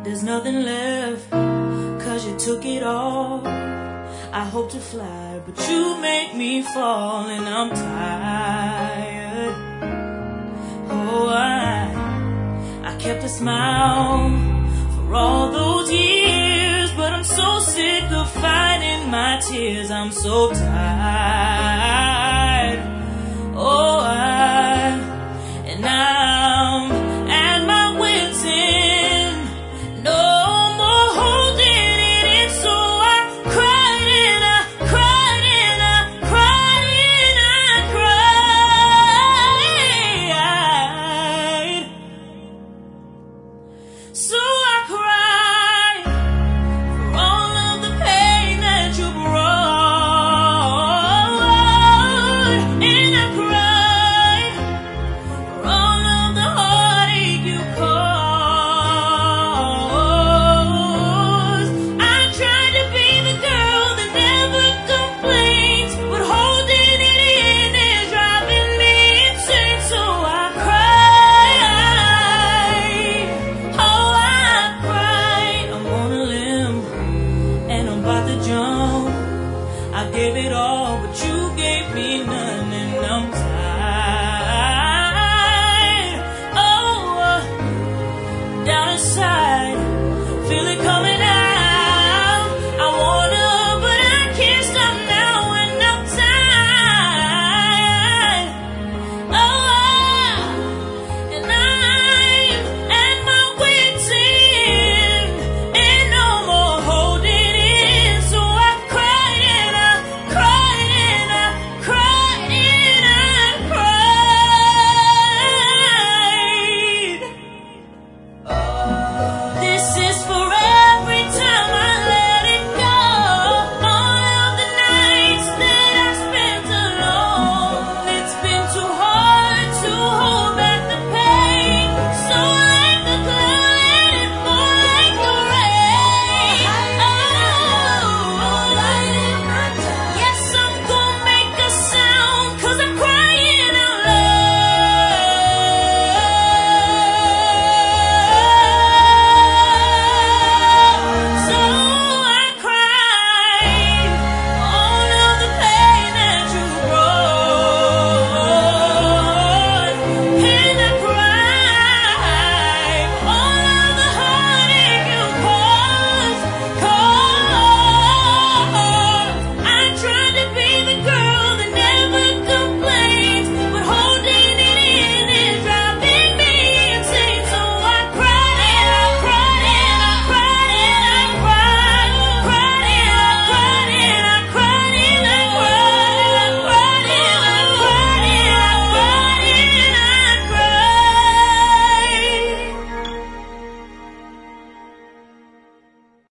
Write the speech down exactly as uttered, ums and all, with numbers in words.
There's nothing left, cause you took it all. I hope to fly, but you make me fall, and I'm tired. Oh, I, I kept a smile for all those years, but I'm so sick of fighting my tears. I'm so tired. Oh, I, and I'm at my wit's end. No more holding it in, so I cried and I cried and I cried and I cried. So I cried for all of the pain that you brought, and I cried for all of the heartache you caused. I tried to be the girl that never complains, but holding it in is driving me insane. So I cried, oh I cried. I'm on a limb and I'm about to jump. I gave it all, but you gave me none, and I'm tired. Oh, uh, down inside